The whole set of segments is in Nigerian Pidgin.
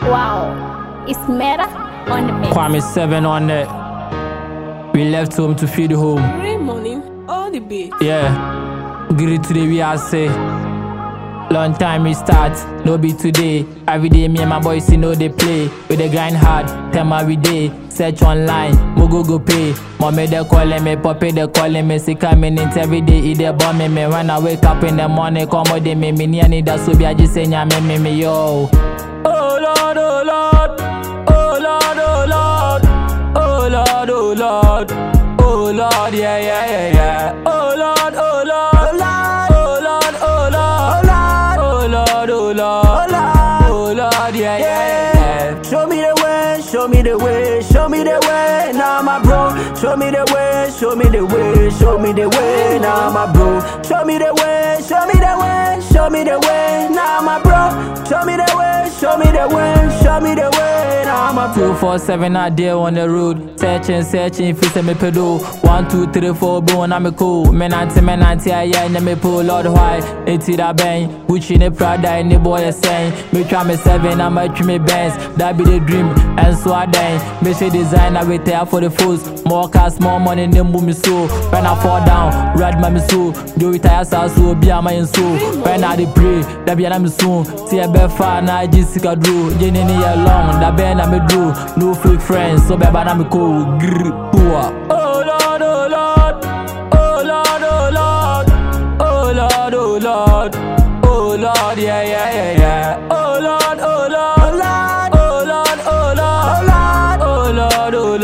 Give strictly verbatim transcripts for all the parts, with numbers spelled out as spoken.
Wow, it's Meta on the mix. Kwame seven on it. We left home to feed home. Great morning, all the beat. Yeah, greet today we are say. Long time we start, no be today. Every day me and my boys see know they play. We they grind hard, tell my every day. Search online, Mogo go pay. Mommy they calling me, Poppy they calling me. See coming in every day, eat they bombing me. When I wake up in the morning, come with me. Me ni ani da so be I just say nya me me me yo. Oh Lord, oh Lord, oh Lord, oh Lord, oh Lord, oh Lord, oh Lord, yeah yeah yeah yeah. Oh Lord, oh Lord, oh Lord, oh Lord, oh Lord, oh Lord, oh Lord, yeah yeah yeah. Show me the way, show me the way, show me the way, now my bro. Show me the way, show me the way, show me the way, now my bro. Show me the way, show me the way, show me the way, now my bro. Show me the way, show me the way, show me the way, now my bro. Two four seven out there on the road, searching, searching, if it's a me pedo. One two three four, boom, I'm a cool. Men anti, men anti, I yeah, me pull Lord why? It's it a bang, Gucci ne Prada, and the boy is saying. Me try me seven, I might try me bands. That be the dream, and so I dang. Me say design, I wait there for the fools. More cars, more money, them boom me so. When I fall down, ride my me so. Do it I so, be a my so. When I dey pray, that be a me soon. See a bad fan, I just sick a drew. Jenny along, that band I me drew. No fake friends, so bad I me cool. Grr, poor. Oh Lord, oh Lord, oh Lord, oh Lord, oh Lord, oh Lord, oh Lord, yeah yeah yeah yeah. Oh Lord, oh Lord, oh Lord, oh Lord, oh Lord, oh Lord,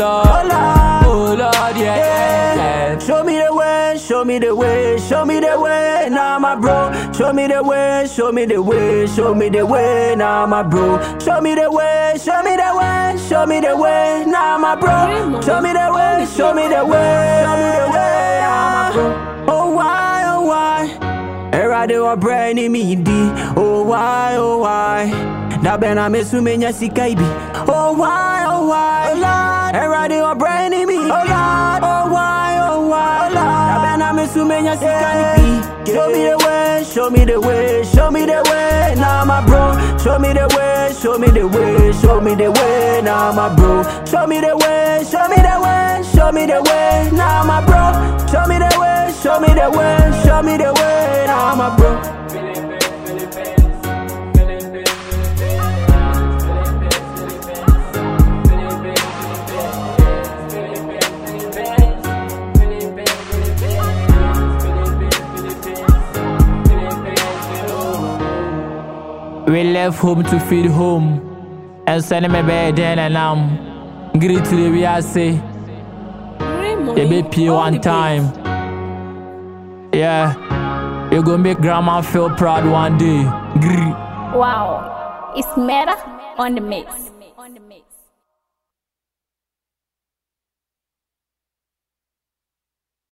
oh Lord, yeah yeah yeah. Show me the way, show me the way, show me the way, now my bro. Show me the way, show me the way, show me the way, now my bro. Show me the way, show me the way, show me the way, now my bro. Show me the way, show me the way, show me the way, now my bro. Oh why, oh why? Era de wa brain me di. Oh why, oh why? Da bena me sumenya sikaibi. Oh why, oh why? Oh Lord, era de wa brain me. Oh Lord, oh why, oh why? Oh Lord, da bena me sumenya sikaibi. Show me the way, show me the way, show me the way, now my bro. Show me the way, show me the way, show me the way, now my bro. Show me the way, show me the way, show me the way, now my bro. Show me the way, show me the way, show me the way, now my bro. We left home to feed home, and send me bed then and I'm greet to the we are say. You be pay one time. Yeah, you gonna make grandma feel proud one day. Grr. Wow, it's Meta on the mix.